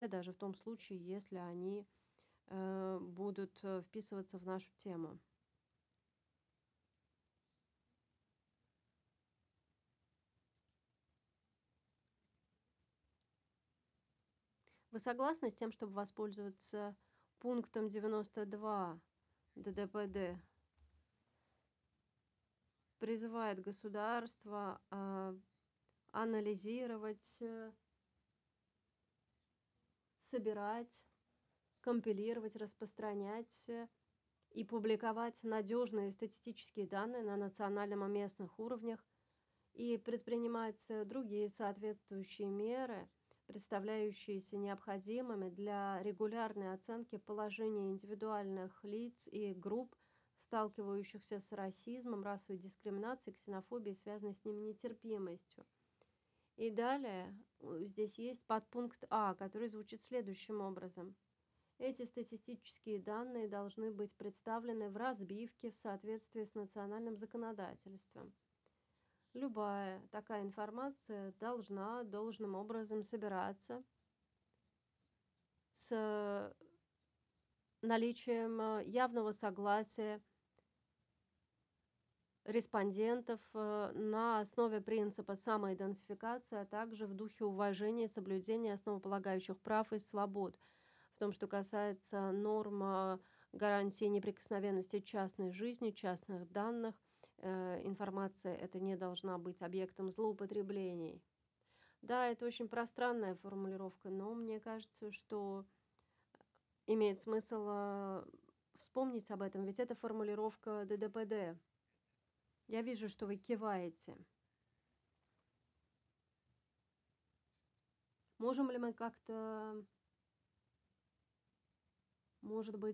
даже в том случае, если они будут вписываться в нашу тему. Вы согласны с тем, чтобы воспользоваться пунктом 92 ДДПД? Призывает государство анализировать, собирать, компилировать, распространять и публиковать надежные статистические данные на национальном и местных уровнях и предпринимать другие соответствующие меры, представляющиеся необходимыми для регулярной оценки положения индивидуальных лиц и групп, сталкивающихся с расизмом, расовой дискриминацией, ксенофобией, связанной с ними нетерпимостью. И далее здесь есть подпункт А, который звучит следующим образом. Эти статистические данные должны быть представлены в разбивке в соответствии с национальным законодательством. Любая такая информация должна должным образом собираться с наличием явного согласия респондентов на основе принципа самоидентификации, а также в духе уважения и соблюдения основополагающих прав и свобод. В том, что касается норм гарантии неприкосновенности частной жизни, частных данных, информация эта не должна быть объектом злоупотреблений. Да, это очень пространная формулировка, но мне кажется, что имеет смысл вспомнить об этом, ведь это формулировка ДДПД. Я вижу, что вы киваете. Можем ли мы как-то, может быть,